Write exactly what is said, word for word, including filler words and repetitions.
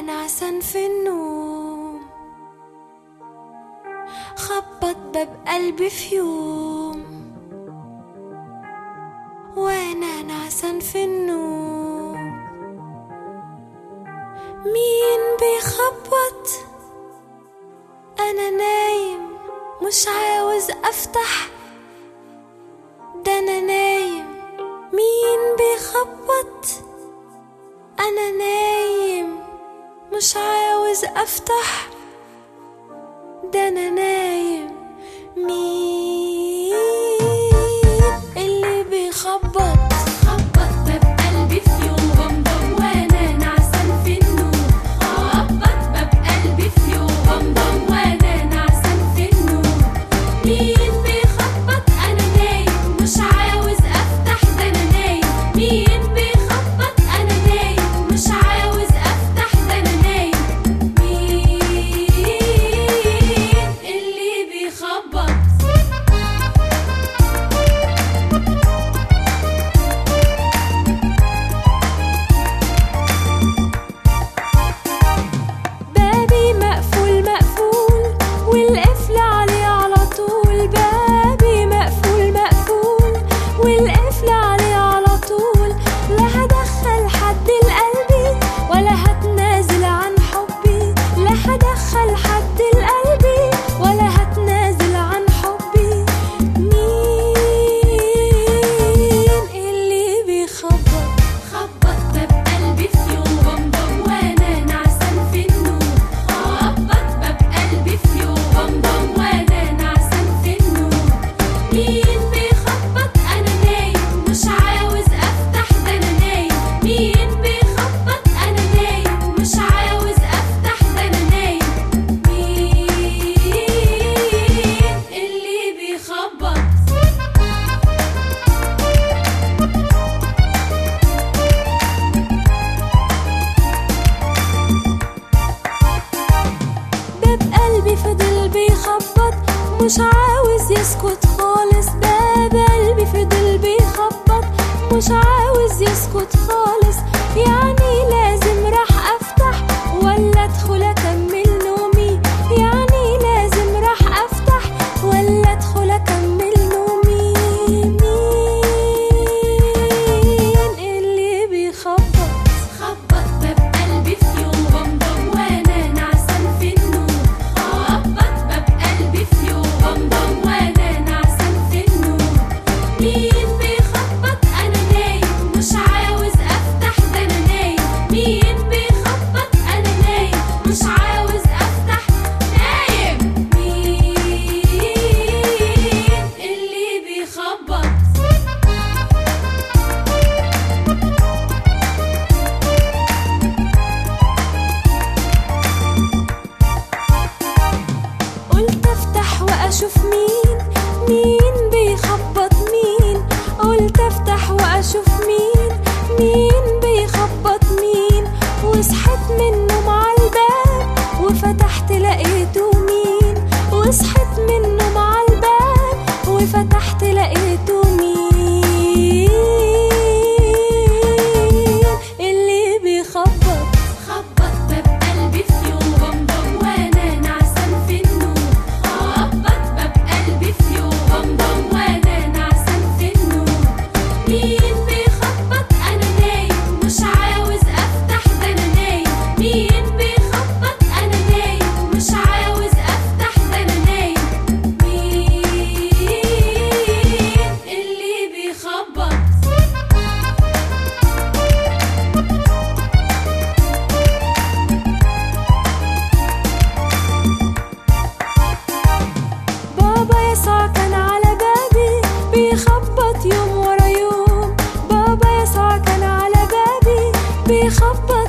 نعسان في النوم، خبط باب قلبي في يوم وانا نعسان في النوم. مين بيخبط؟ انا نايم مش عاوز افتح، ده انا نايم. مين بيخبط؟ انا نايم مش عاوز افتح، ده انا نايم. مين اللي بيخبط؟ خبط باب قلبي في يوم ضم وانا نعسان في النوم، خبط باب قلبي في يوم ضم وانا نعسان في النوم. مين بيخبط؟ انا نايم مش عاوز افتح، ده انا نايم. مين بيخبط؟ انا نايم مش عاوز افتح، ده انا نايم. مين اللي بيخبط؟ بابي مقفول مقفول والقفل عليه على طول، بابي مقفول مقفول والقفل عليه على طول. لا هدخل حد لقلبي ولا هتنازل عن حبي، لا هدخل حد لقلبي ولا هتنازل عن حبي. مين اللي بيخبط؟ خبط باب قلبي في يوم ضم وانا نعسان في النوم، خبط باب قلبي في يوم ضم وانا نعسان في النوم. مين بيخبط؟ انا نايم مش عاوز افتح، ده انا نايم. مين بيخبط؟ انا نايم مش عاوز افتح، ده انا نايم. مين اللي بيخبط؟ باب قلبي فضل بيخبط مش عاوز يسكت خالص، باب قلبي فضل بيخبط مش عاوز يسكت خالص. يعني لازم راح افتح ولا ادخل اكمل نومي، يعني لازم راح افتح ولا ادخل اكمل نومي. مين اللي بيخبط؟ خبط باب قلبي في يوم ضم وانا نعسان في النوم، خبط باب قلبي في يوم ضم وانا نعسان في النوم. مين بيخبط؟ انا نايم مش عاوز افتح، ده انا نايم. مين بيخبط؟ انا نايم مش عاوز افتح، نايم. مين اللي بيخبط؟ قلت افتح واشوف مين، مين بيخبط مين. قلت افتح واشوف مين، مين بيخبط مين. وصحيت من النوم عالباب وفتحت لقيته مين، وصحيت من النوم عالباب وفتحت لقيته مين. اللي بيخبط؟ خبط باب قلبي في يوم ضم وانا نعسان في النوم، خبط باب قلبي في يوم ضم وانا نعسان في النوم. مين بيخبط؟ انا نايم مش عاوز افتح، ده انا نايم. مين بيخبط؟ انا نايم مش عاوز افتح، ده انا نايم. مين اللي بيخبط؟ بابا يسوع كان على بابي بيخبط يوم ورا يوم، بابا يسوع كان على بابي بيخبط